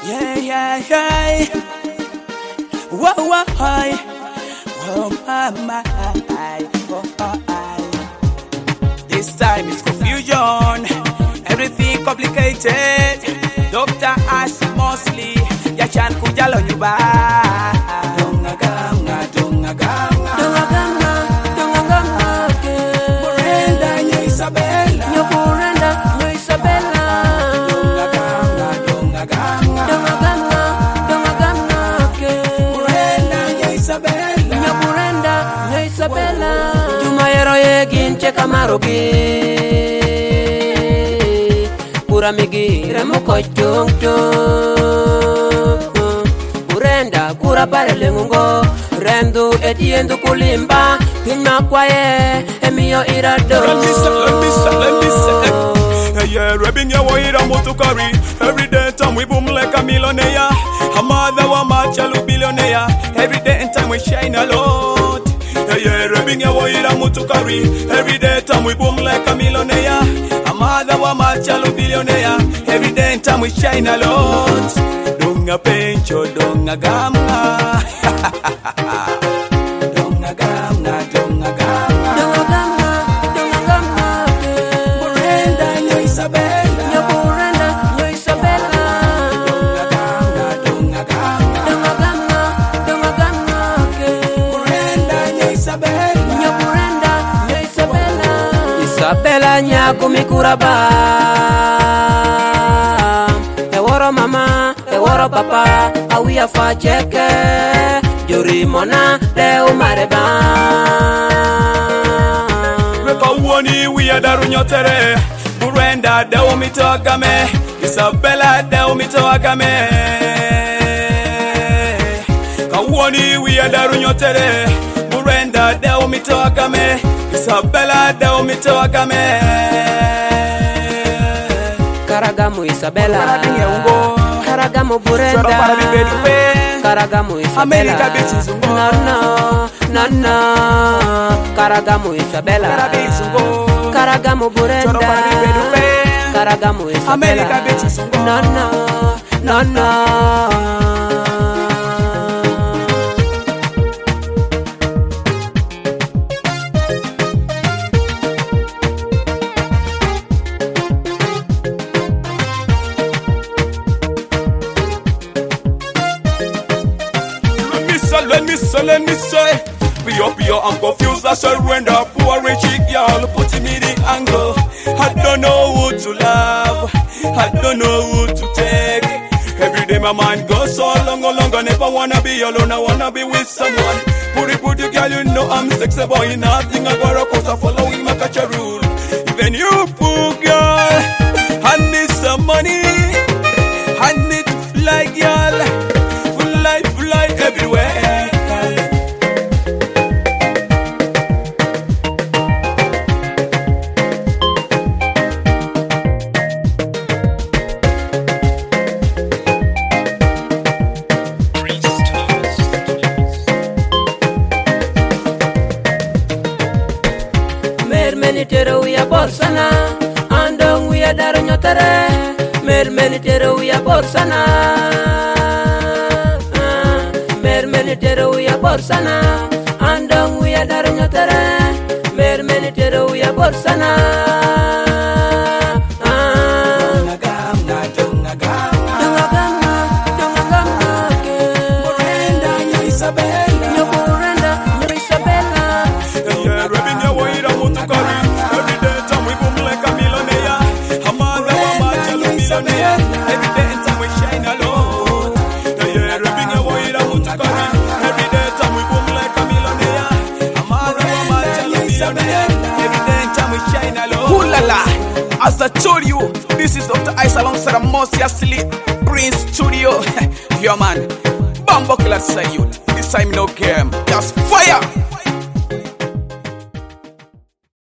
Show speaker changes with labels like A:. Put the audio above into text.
A: Yeah, yeah, yeah. Whoa, whoa, hi. Oh, my. Oh, this time it's confusion. Everything complicated. Dr. Ash Mosley. Yachan kujalo nyuba. Donga ganga. Brenda nya Isabella.
B: Brenda nya Isabella.
A: Donga ganga. Brenda nya Isabella.
B: Brenda nya Isabella. Juma yero yegin cheka marogi. Pura migi remoko chung. Brenda kura pare lengungo. Rendu etiendu kulimba. Pina kwaye emiyo irado.
A: Let me say. Yeah, rubbing your way to carry. Every day time we boom like a millionaire. A mother wa machalu billionaire. Every day and time we shine a lot. Yeah, rubbing your way to carry. Every day time we boom like a millionaire. A mother wa machalu billionaire. Every day and time we shine a lot. Donga pencho, donga gama. Donga gama. Brenda nya Isabella.
B: Brenda nya Isabella.
A: Brenda nya Isabella.
B: Brenda nya Isabella. Isabella nya kumikuraba. Eworo mama, eworo papa, awia fa cheke. Juri mona de umareba.
A: Reka uoni wiya daru nyotere. Brenda de umito agame. Isabella de umito agame. Ka uoni wiya daru nyotere. Brenda de umito agame. Isabella de umito agame.
B: Karagamu Isabella. Karagamu
A: Soro
B: Brenda.
A: para mi bedupe.
B: Karagamu Isabella.
A: America bitches ungo.
B: No. Karagamu Isabella. Karagamu Brenda.
A: Soro para mi bedupe.
B: Karagamu Isabella.
A: America bitches ungo.
B: No.
A: Let me say. Pure, I'm confused, I surrender. Poor rich girl, putting me the angle. I don't know who to love, I don't know who to take. Every day my mind goes so long, I never wanna be alone, I wanna be with someone. Pretty girl, you know I'm sexy boy, nothing I gotta cause I following my culture rule. Even you poor girl, I need some money, I need to fly girl, fly everywhere.
B: Menitero we a borsana, andong we a daronyotere. Menitero we a borsana. Menitero we a borsana, andong we a daronyotere. Menitero we a borsana.
A: As I told you, this is Dr. Ice alongside Mosia Sleep Prince Studio. Yo man, Bambo Killer Sayut. This time no game, just fire.